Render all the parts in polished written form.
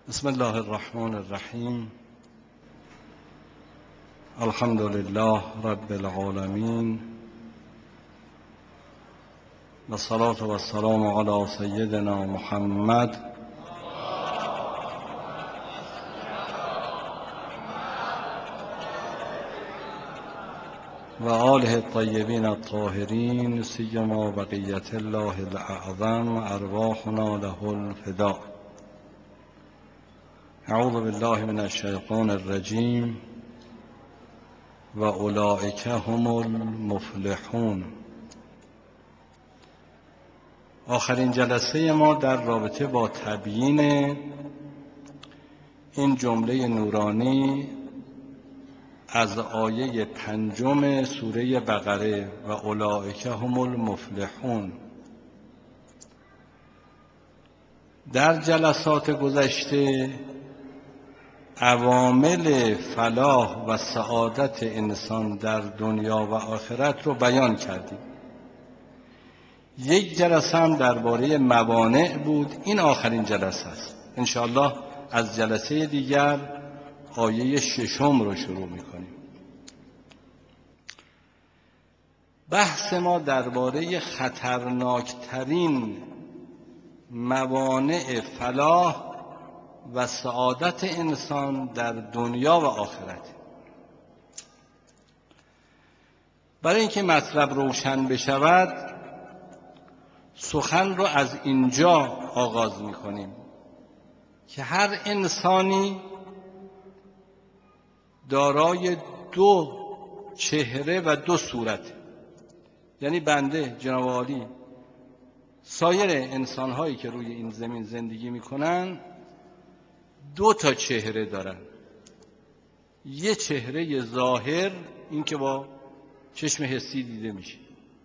بسم الله الرحمن الرحیم. الحمد لله رب العالمین و الصلاة و السلام علی سیدنا محمد و آله الطیبین الطاهرین، سیما بقیة الله الاعظم ارواحنا له الفداء. اعوذ بالله من الشیطان الرجیم و اولئک هم المفلحون. آخرین جلسه ما در رابطه با تبیین این جمله نورانی از آیه 5 سوره بقره و اولئک هم المفلحون. در جلسات گذشته عوامل فلاح و سعادت انسان در دنیا و آخرت رو بیان کردیم. یک جلسه هم درباره موانع بود، این آخرین جلسه است. انشاءالله از جلسه دیگر آیه 6 رو شروع میکنیم. بحث ما درباره خطرناکترین موانع فلاح و سعادت انسان در دنیا و آخرت. برای اینکه مطلب روشن بشود سخن رو از اینجا آغاز می‌کنیم که هر انسانی دارای دو چهره و دو صورت، یعنی بنده جناب عالی سایر انسان‌هایی که روی این زمین زندگی می‌کنن دو تا چهره دارن. یه چهره ظاهر، این که با چشم حسی دیده میشه،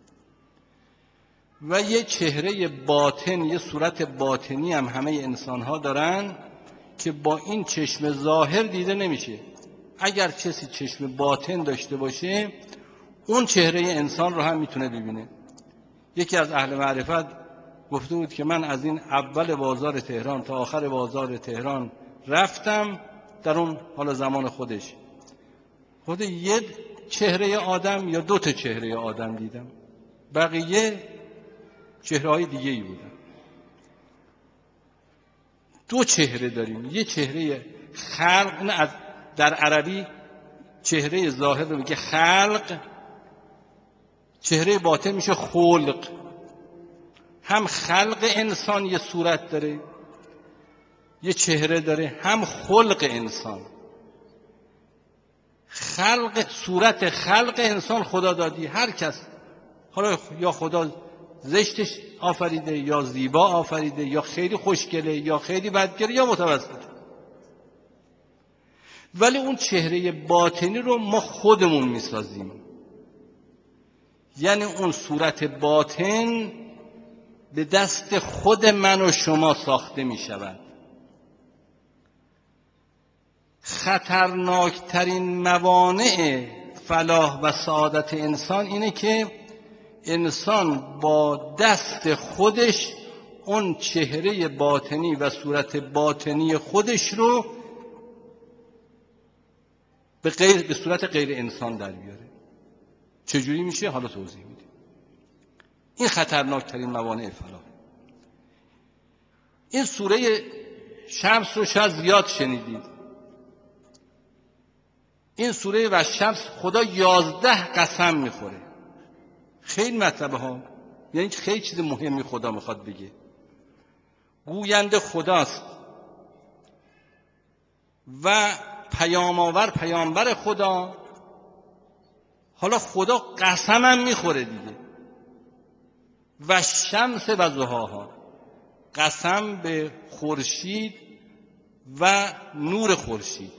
و یه چهره باطن، یه صورت باطنی هم همه انسان‌ها دارن که با این چشم ظاهر دیده نمیشه. اگر کسی چشم باطن داشته باشه اون چهره انسان رو هم میتونه ببینه. یکی از اهل معرفت گفته بود که من از این اول بازار تهران تا آخر بازار تهران رفتم، در اون حال زمان خودش یه چهره آدم یا دو تا چهره آدم دیدم، بقیه چهره‌های دیگه ای بودن. دو چهره داریم، یه چهره خلق، در عربی چهره ظاهر رو میگه خلق، چهره باطن میشه خلق. هم خلق انسان یه صورت داره، یه چهره داره، هم خلق انسان. صورت خلق انسان خدا دادی، هر کس، حالا یا خدا زشتش آفریده یا زیبا آفریده یا خیلی خوشگله یا خیلی بدگله یا متوسطه، ولی اون چهره باطنی رو ما خودمون میسازیم. یعنی اون صورت باطن به دست خود من و شما ساخته می شود. خطرناکترین موانع فلاح و سعادت انسان اینه که انسان با دست خودش اون چهره باطنی و صورت باطنی خودش رو به صورت غیر انسان در بیاره. چجوری میشه؟ حالا توضیح میده. این خطرناکترین موانع فلاح. این سوره شمس رو شاید زیاد شنیدید. این سوره و شمس خدا 11 قسم میخوره. خیلی مطلبه ها، یعنی خیلی چیز مهمی خدا میخواد بگه. گوینده خداست و پیام آور پیامبر خدا. حالا خدا قسم هم میخوره دیگه. و شمس و ضحاها، قسم به خورشید و نور خورشید،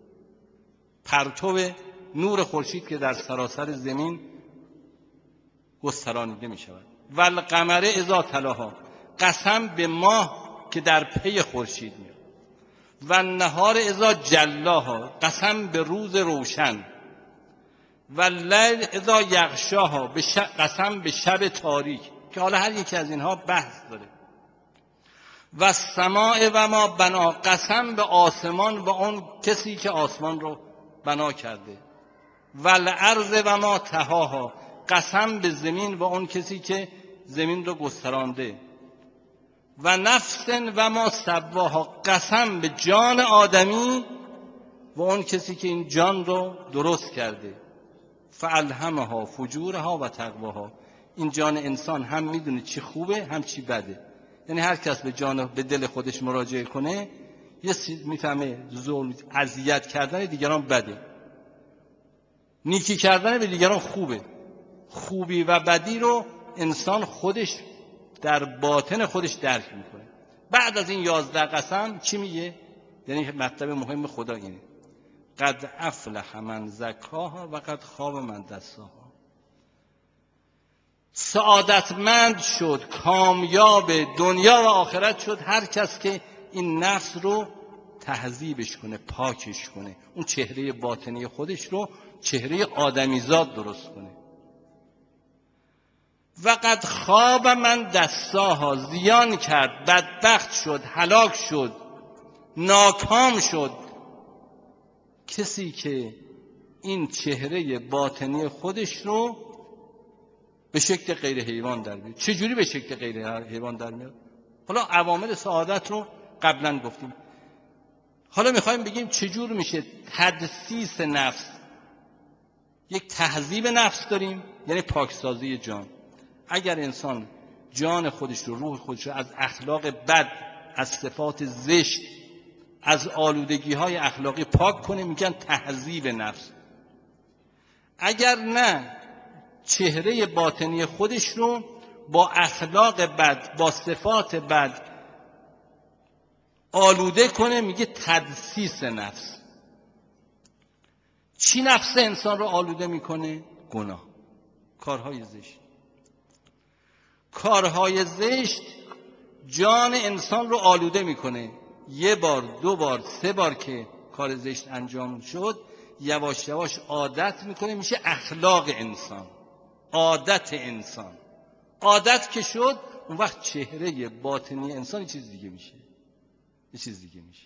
پرتو نور خورشید که در سراسر زمین گسترانیده می شود. و القمر اذا تلاها، قسم به ماه که در پی خورشید میاد. و النهار اذا جلاها، قسم به روز روشن. و اللیل اذا یغشاها، قسم به شب تاریک، که حالا هر یکی از اینها بحث داره. و سماع و ما بنا، قسم به آسمان و اون کسی که آسمان رو بنا کرده. و الارض و ما طحاها، قسم به زمین و اون کسی که زمین رو گسترانده. و نفس و ما سواها، قسم به جان آدمی و اون کسی که این جان رو درست کرده. فالهمها فجورها و تقواها، این جان انسان هم میدونه چی خوبه هم چی بده. یعنی هر کس به دل خودش مراجعه کنه یه میفهمه ظلم، اذیت کردن دیگران بده، نیکی کردن به دیگران خوبه. خوبی و بدی رو انسان خودش در باطن خودش درک میکنه. بعد از این 11 قسم چی میگه؟ یعنی مطلب مهم خدا اینه: قد افلح من زکاها و قد خاب من دساها. سعادتمند شد، کامیاب دنیا و آخرت شد هر کس که این نفس رو تهذیبش کنه، پاکش کنه، اون چهره باطنی خودش رو چهره آدمیزاد درست کنه. و قد خاب من دساها، زیان کرد، بدبخت شد، هلاک شد، ناکام شد کسی که این چهره باطنی خودش رو به شکل غیر حیوان در میاد. چجوری به شکل غیر حیوان در میاد؟ حالا عوامل سعادت رو قبلا گفتیم، حالا میخوایم بگیم چجور میشه تدسیس نفس. یک تهذیب نفس داریم، یعنی پاکسازی جان. اگر انسان جان خودش رو، روح خودش رو از اخلاق بد، از صفات زشت، از آلودگی های اخلاقی پاک کنه، میگن تهذیب نفس. اگر نه چهره باطنی خودش رو با اخلاق بد، با صفات بد آلوده کنه، میگه تدسیس نفس. چی نفس انسان رو آلوده میکنه؟ گناه، کارهای زشت. کارهای زشت جان انسان رو آلوده میکنه. یه بار، دو بار، سه بار که کار زشت انجام شد، یواش یواش عادت میکنه، میشه اخلاق انسان، عادت انسان. عادت که شد، اون وقت چهره باطنی انسان یه چیز دیگه میشه، یه چیز دیگه میشه.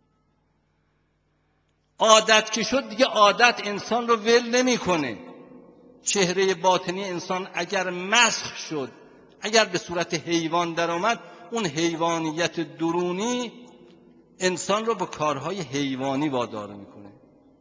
عادت که شد دیگه عادت انسان رو ول نمیکنه. چهره باطنی انسان اگر مسخ شد، اگر به صورت حیوان در آمد، اون حیوانیت درونی انسان رو به کارهای حیوانی وادار میکنه.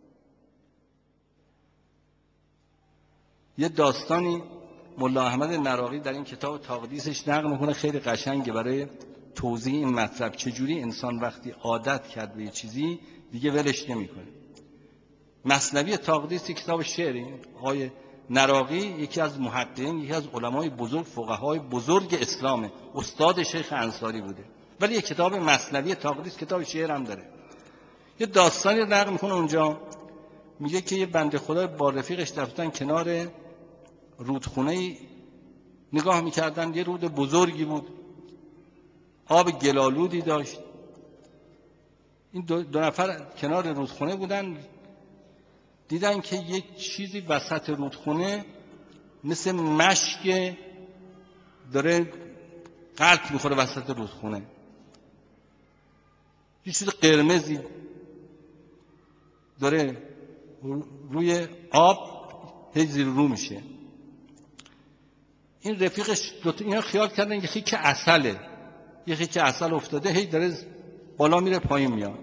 یه داستانی ملا احمد نراقی در این کتاب تقدیسش نقل میکنه، خیلی قشنگه برای توضیح این مطلب، چجوری انسان وقتی عادت کرد به یه چیزی دیگه ولش نمیکنه. مثنوی تقدیس کتاب شعری، آقای نراقی یکی از محققین، یکی از علمای بزرگ، فقهای بزرگ اسلامه، استاد شیخ انصاری بوده، ولی یک کتاب مثنوی تقدیس کتاب شعر هم داره. یه داستانی نقل میکنه اونجا، میگه که یه بنده خدا با رفیقش رفتن کنار رودخونه نگاه میکردن. یه رود بزرگی بود، آب گلالودی داشت. این دو نفر کنار رودخونه بودن، دیدن که یک چیزی وسط رودخونه مثل مشک داره غلط میخوره وسط رودخونه، یه چیز قرمزی داره روی آب هی زیر رو میشه. این رفیقش اینا خیال کردن یه خیک عسله، یه خیک عسل افتاده هی داره بالا میره پایین میاد.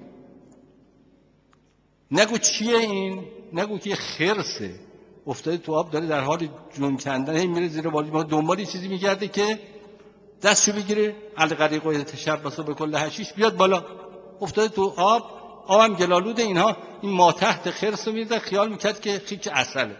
نگو چیه این، نگو که خرسه افتاده تو آب داره در حال جون کندن، هی میره زیر بالا، دنبال یه چیزی میگرده که دستشو بگیره، الغریق و تشبث به کل حشیش، بیاد بالا. افتاده تو آبم گلالود. اینها این ما تحت خرس رو میدن، خیال میکرد که خیک عسله.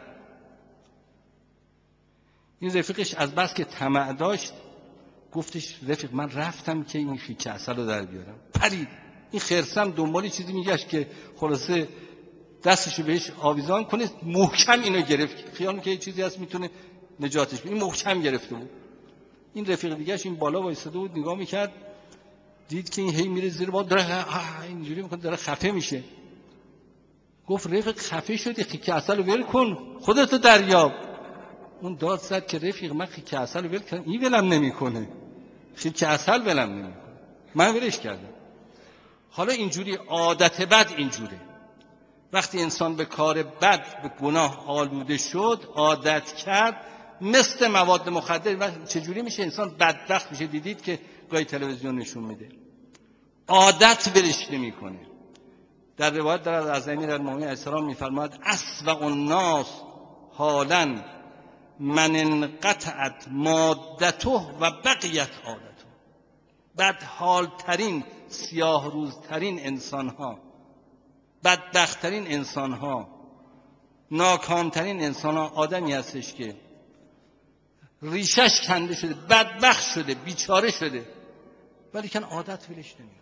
این رفیقش از بس که طمع داشت گفتش رفیق من رفتم که این خیک عسل رو در بیارم، پرید. این خرسم دنبال چیزی میگشت که خلاصه دستشو بهش آویزان کنه، محکم اینو گرفت، خیال میکرد چیزی هست میتونه نجاتش بده، این محکم گرفته بود. این رفیق دیگه‌اش این بالا وایساده بود نگاه میکرد، دید که این هی میره زیر باد، داره اینجوری میکنه، داره خفه میشه. گفت رفیق خفه شدی، خیک عسل رو ول کن، خودتو دریاب. اون داد زد که رفیق من خیک عسل رو ول کردم، این ولم نمیکنه، خیک عسل ولم نمیکنه. من ولش کردم. حالا اینجوری عادت بد اینجوره، وقتی انسان به کار بد، به گناه آلوده شد، عادت کرد، مثل مواد مخدر. و چجوری میشه انسان بدبخت میشه؟ دیدید که گاهی تلویزیون نشون میده عادت برش نمیکنه. در روایت دارد از امیرالمومنین علیه السلام میفرماد اسوأ الناس حالا من انقطعت مادته و بقیت عادته. بدحالترین، سیاه روزترین انسانها، بدبختترین انسانها، ناکامترین انسانها آدمی هستش که ریشش کنده شده، بدبخت شده، بیچاره شده، ولی کن عادت ولش نمیکنه.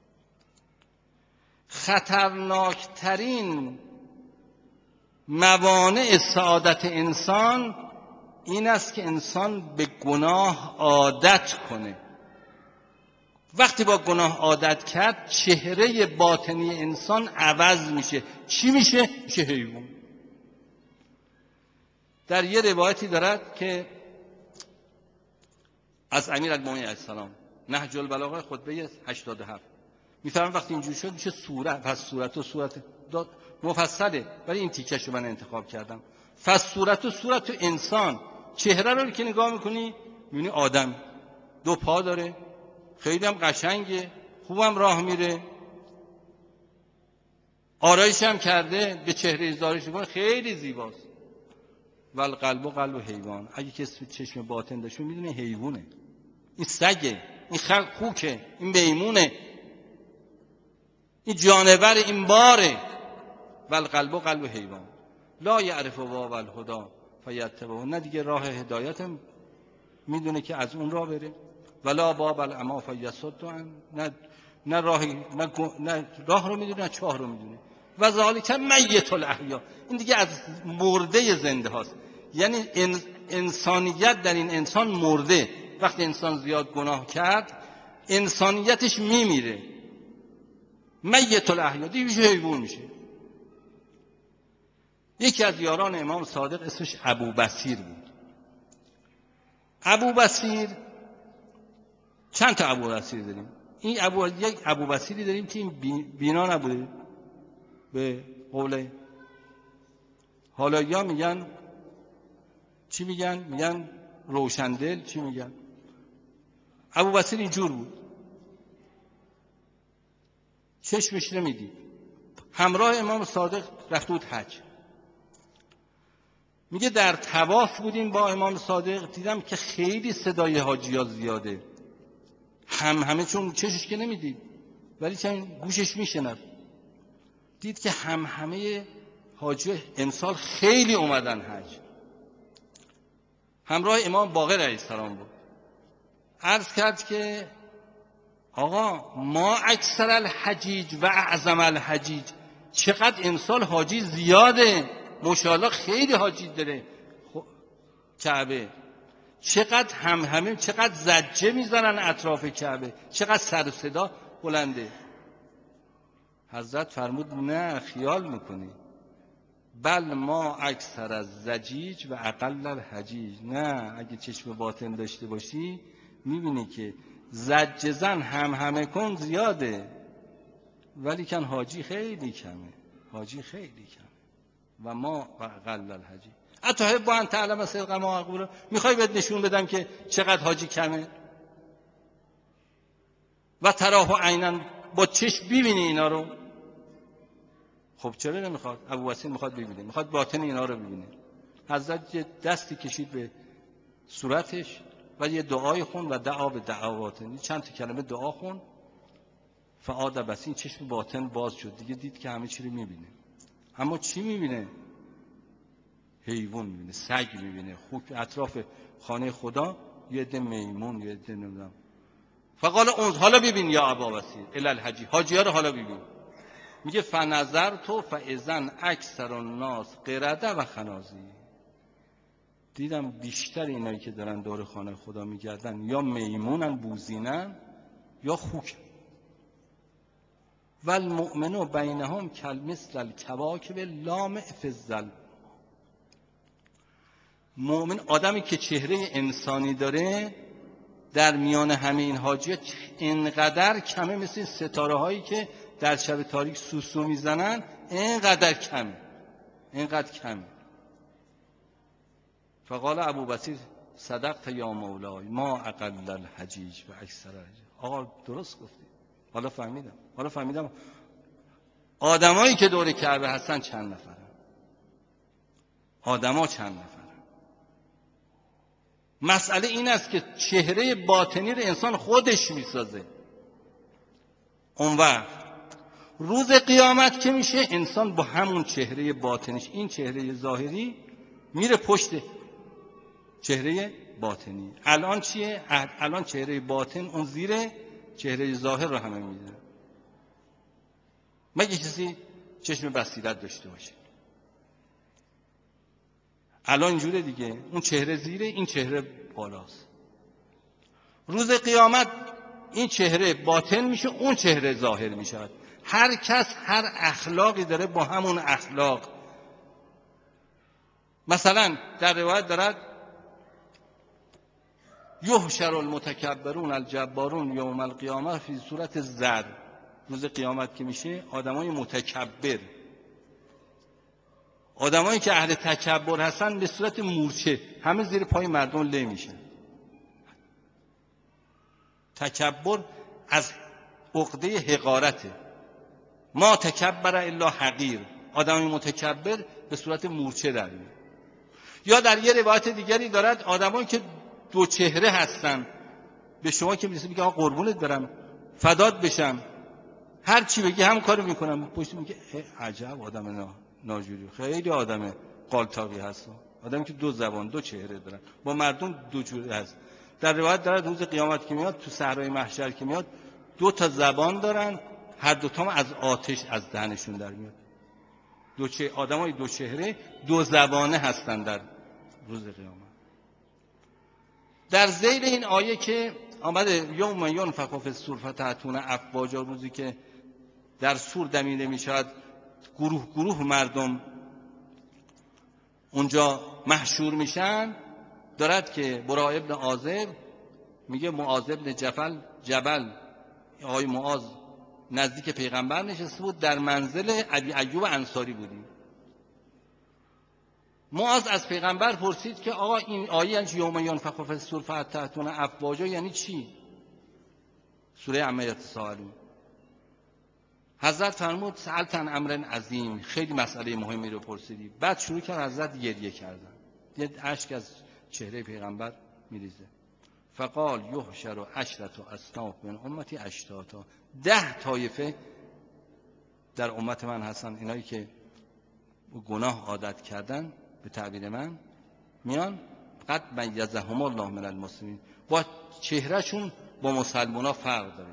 خطرناکترین موانع سعادت انسان این است که انسان به گناه عادت کنه. وقتی با گناه عادت کرد، چهره باطنی انسان عوض میشه. چی میشه؟ میشه حیوان. در یه روایتی دارد که از امیرالمومنین علیه السلام، نهج البلاغه خطبه 87، میفرماید وقتی اینجوری شد میشه صورت. پس صورت مفصله، ولی این تیکش رو من انتخاب کردم. پس صورت انسان، چهره رو که نگاه میکنی میبینی آدم 2 پا داره، خیلی هم قشنگه، خوبم راه میره، آرایش هم کرده، به چهره زارش میکنه، خیلی زیباست. والقلب قلب حیوان. اگه کسی چشم باطن داشته میدونه حیوانه، این سگه، این خوکه، این میمونه، این جانور، این باره. والقلب قلب حیوان لا یعرف باب الهدی فیتبعه. نه دیگه راه هدایت میدونه که از اون راه بره. ولا باب العمی فیصد عن. نه راه رو میدونه، نه چاه رو میدونه. و ذالک میت الاحیا. این دیگه از مرده زنده هاست. یعنی انسانیت در این انسان مرده. وقتی انسان زیاد گناه کرد انسانیتش میمیره، میت الاحیا، دیگه میشه حیوان میشه. یکی از یاران امام صادق اسمش ابوبصیر بود. ابوبصیر، چند تا ابوبصیر داریم؟ یک ابوبصیری داریم که این بینا نبوده، به قول حالا میگن چی میگن روشندل، چی میگن. ابوبصیر اینجور بود، چشمش نمیدید. همراه امام صادق رفته بود حج. میگه در طواف بودیم با امام صادق، دیدم که خیلی صدای حاجی‌ها زیاده. همه چون چشش که نمیدید ولی چون گوشش میشنفت، دید که همه حاجی امسال خیلی اومدن حج. همراه امام باقر علیه السلام بود. عرض کرد که آقا ما اکثر الحجیج و اعظم الحجیج، چقدر امسال حاجی زیاده، ماشاءالله خیلی حاجی داره کعبه. چقدر همه چقدر زجه میزنن اطراف کعبه، چقدر سر و صدا بلنده. حضرت فرمود نه خیال میکنی، بل ما اکثر از زجیج و اقل الحجیج. نه، اگه چشم باطن داشته باشی میبینی که زجه زن همه کن زیاده، ولی کن حاجی خیلی کمه، حاجی خیلی کمه. و ما اقل الحجیج. اتحب ان تعلم صدق ما اقول. میخوای بهت نشون بدم که چقدر حاجی کمه؟ و تراه عینا، با چشم ببینی اینا رو. خب چرا نمیخواد؟ ابوبصیر میخواد ببینه، میخواد باطن اینا رو ببینه. حضرت یه دستی کشید به صورتش و یه دعای خون و دعا به دعوات، چند تا کلمه دعا خون. فعاد بس، این چشم باطن باز شد دیگه، دید که همه چی رو میبینه. اما چی میبینه؟ حیوان میبینه، سگ میبینه، خوک اطراف خانه خدا، یه عده میمون، یه عده نمیدونم. فقال اون حالا ببین یا ابوبصیر الی الحجی، حاجی‌ها رو حالا ببین. میگه فنظرت فاذا اکثر الناس قرده و خنازیر. دیدم بیشتر اینایی که دارن دور خانه خدا میگردن یا میمونن بوزینن یا خوک. والمؤمن بینهم کالمثل الکواکب لامع فی الظلم. مؤمن، آدمی که چهره انسانی داره، در میان همه این حاجیات اینقدر کمه، مثل ستاره هایی که در شب تاریک سوسو میزنن، اینقدر کمه، اینقدر کمه. فقال ابو بصیر صدقت یا مولای ما اقل الحجیج و اکثر الحجیج. آقا درست گفتی. حالا فهمیدم آدمایی که دور کعبه هستن چند نفرن، آدما چند نفرن. مسئله این است که چهره باطنی رو انسان خودش میسازه. اون وقت روز قیامت که میشه، انسان با همون چهره باطنیش، این چهره ظاهری میره پشت چهره باطنی. الان چیه؟ الان چهره باطن اون زیر چهره ظاهر رو همه میدونن، مگه کسی چشم بصیرت داشته باشه. الان اینجوره دیگه، اون چهره زیره، این چهره بالاست. روز قیامت این چهره باطن میشه، اون چهره ظاهر میشه. هر کس هر اخلاقی داره با همون اخلاق. مثلا در روایت دارد یحشر المتکبرون الجبارون یوم القیامه فی صورت زر. روز قیامت که میشه، آدمای متکبر، آدمایی که اهل تکبر هستن، به صورت مورچه همه زیر پای مردم له میشن. تکبر از عقده حقارته. ما تکبر الا حقیر. آدمی متکبر به صورت مورچه در میاد. یا در یه روایت دیگری دارد آدمایی که دو چهره هستن، به شما که میگه آقا قربونت برم، فدات بشم، هر چی بگی هم کارو میکنم، پشت میگه عجب آدم ناجوری، خیلی آدم قالتاقی هست، آدمی که دو زبان دو چهره دارن، با مردم دو جوری هست. در روایت دارد روز قیامت که میاد، تو صحرای محشر که میاد، دو تا زبان دارن، هر دوتا هم از آتش از دهنشون در میاد. آدمای دو چهره دو زبانه هستن در روز قیامت. در ذیل این آیه که آمده یوم ینفخ فی الصور فتأتون افواجا، روزی که در صور دمیده می شود، گروه گروه مردم اونجا محشور میشن، دارد که برا ابن عازب میگه معاذ ابن جبل آقای معاذ نزدیک پیغمبر نشسته بود، در منزل ابی ایوب انصاری بودیم. معاذ از پیغمبر پرسید که آقا این آیه یعنی یوم ینفخ فی الصور فتأتون افواجا یعنی چی؟ سوره عما یتساءلون. حضرت فرمود سألت عن امر عظیم، خیلی مسئله مهمی رو پرسیدی. بعد شروع کرد حضرت گریه کردن، یه اشک از چهره پیغمبر میریزه. فقال یحشر عشرة اصناف من امتی اشتاتا. 10 طایفه در امت من هستن، اینایی که گناه عادت کردن، به تعبیر من میان قد میزهم الله من المسلمین، با چهرهشون با مسلمونا فرق داره.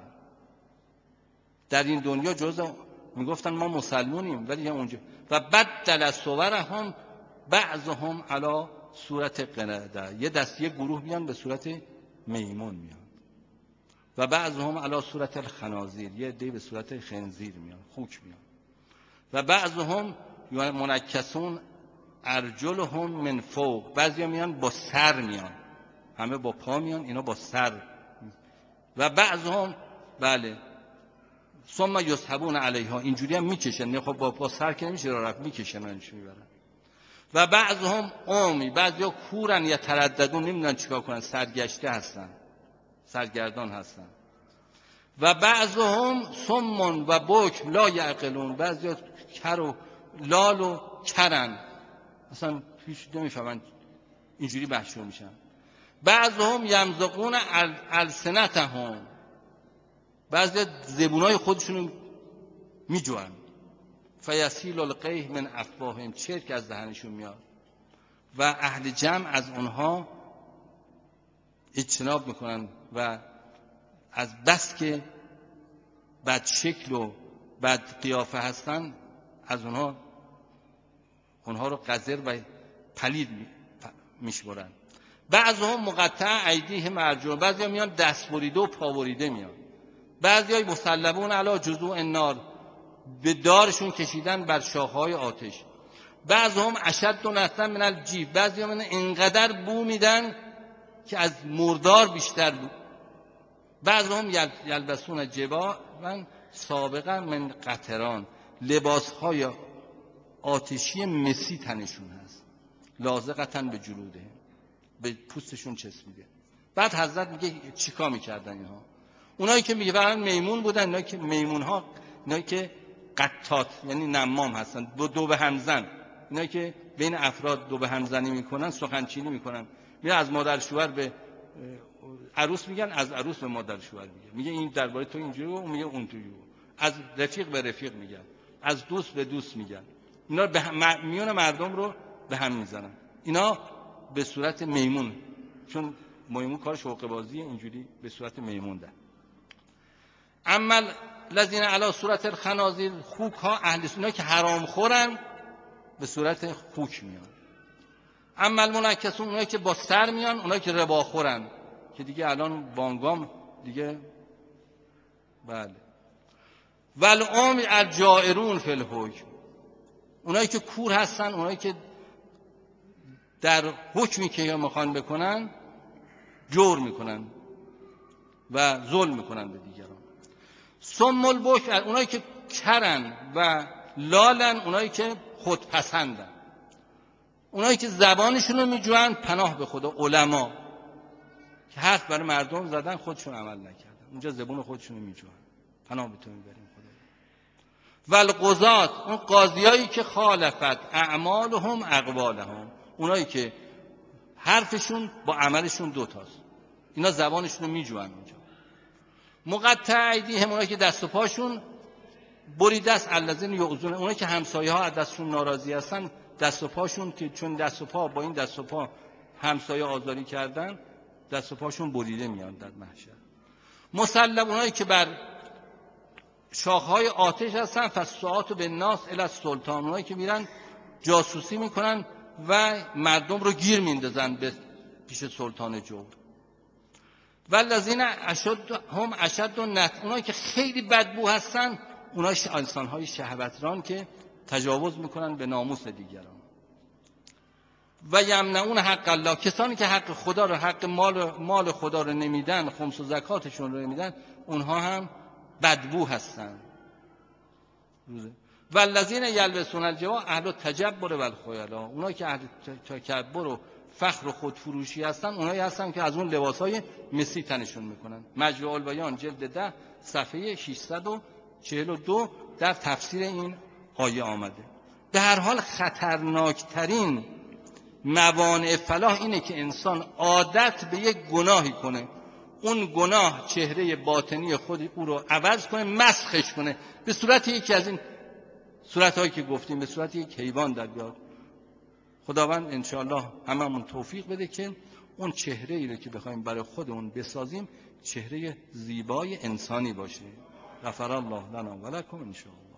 در این دنیا جزء میگفتن ما مسلمونیم، ولی اونجا و بدل صورهم بعضهم علی صورت قرده، یه گروه میان به صورت میمون میان، و بعضهم علی صورت الخنازیر، یه عده به صورت خنزیر میان، خوک میان، و بعضهم منکسون ارجلهم من فوق، بعضیا میان با سر میان، همه با پا میان، اینا با سر، و بعضهم بله ثم یسحبون علیها، اینجوری هم میکشن، نه خب با سر که نمیشه راه رفت، میکشننش میبرن. و بعضهم عمی، بعضیا کورن یا ترددون، نمیدونن چیکار کنن، سرگشته هستن، سرگردان هستن. و بعضهم صم و بکم لا یعقلون، بعضیا کر و لال و کرن، اصلا هیچ نمیفهمن، اینجوری محشور میشن. بعضهم یمزقون السنتهم، بعضی زبونای خودشونو میجوان. فیسیل القیح من افواههم، چرک از دهنشون میاد، و اهل جمع از اونها اجتناب میکنن و از بس که بد شکل و بد قیافه هستن، از اونها رو قذر و پلید میشمرن. بعضهم مقطع ایدیهم ارجلهم، بعضی میان دست بریده و پا بریده میان. بعضی های مسلمون علی جذوع النار، به دارشون کشیدن بر شاخهای آتش. بعضهم اشد نتنا من الجیب، بعضی هم اینقدر بو میدن که از مردار بیشتر بعضهم یلبسون جبا من سابقا من قطران، لباسهای آتشی مسی تنشون هست، لازقتاً به جلوده، به پوستشون چسبیده. بعد حضرت میگه چیکار میکردن اینها؟ اونایی که میگن میمون بودن، اونایی که میمونها، اونایی که قطات یعنی نمام هستن، دو به همزن، اونایی که بین افراد دو به همزنی میکنن، سخنچینی میکنن، میگه از مادر شوهر به عروس میگن، از عروس به مادر شوهر میگه این درباره تو اینجوری، اون میگه اونجوری، از رفیق به رفیق میگن، از دوست به دوست میگن، اینا میون مردم رو به هم میزنن. اینا به صورت میمون، چون میمون کارش حقه بازی، اینجوری به صورت میمون ده. اما الذین علی صورت الخنازیر، خوک ها اهل سنت که حرام خورن به صورت خوک میان. اما المنکسون، اونایی که با سر میان، اونایی که ربا خورن، که دیگه الان بانگام دیگه بله. والعمی الجائرون فی الحکم، اونایی که کور هستن، اونایی که در حکمی که میخوان بکنن جور میکنن و ظلم میکنن به دیگران. صم البکم، اونایی که کرن و لالن، اونایی که خودپسندن، اونایی که زبانشون رو میجوین، پناه به خدا. علما که حرف برای مردم زدن، خودشون عمل نکردن، اونجا زبون خودشون رو میجوین، پناه به تو میبریم خدا. والقضات، اون قاضیایی که خالفت اعمالهم اقوالهم، اونایی که حرفشون با عملشون دوتاست، اینا زبانشون رو میجوین اونجا. مقطع ایدیهم، اونایی که دست و پاشون بریده است، الذین یؤذون، اونایی که همسایه ها از دستشون ناراضی هستن، دست و پاشون که چون دست و پا با این دست و پا همسایه آزاری کردن، دست و پاشون بریده میاد در محشر. مسلم، اونایی که بر شاخهای آتش هستن، فالساعات بالناس الی السلطان، اونایی که میرن جاسوسی میکنن و مردم رو گیر میندازن به پیش سلطان جور. والذین هم اشد النتن، اونایی که خیلی بدبو هستن، اونای انسان‌های شهوتران که تجاوز میکنن به ناموس دیگران. و یمنعون حق الله، کسانی که حق خدا رو، حق مال خدا رو نمیدن، خمس و زکاتشون رو نمیدن، اونها هم بدبو هستن. والذین یلبسون الجبا اهل التجبر و الخیلاء، اونایی که اهل تکبر و فخر و خودفروشی هستن، اونایی هستن که از اون لباسای مسی تنشون میکنن. مجموع البیان جلد 10 صفحه 642 در تفسیر این آیه آمده. به هر حال خطرناکترین موانع فلاح اینه که انسان عادت به یک گناهی کنه، اون گناه چهره باطنی خود او رو عوض کنه، مسخش کنه، به صورت یکی از این صورتهایی که گفتیم، به صورت یک حیوان در بیاد. خداوند انشاءالله هممون توفیق بده که اون چهره ای رو که بخوایم برای خودمون بسازیم چهره زیبای انسانی باشه. غفر الله لنا و لکم انشاءالله.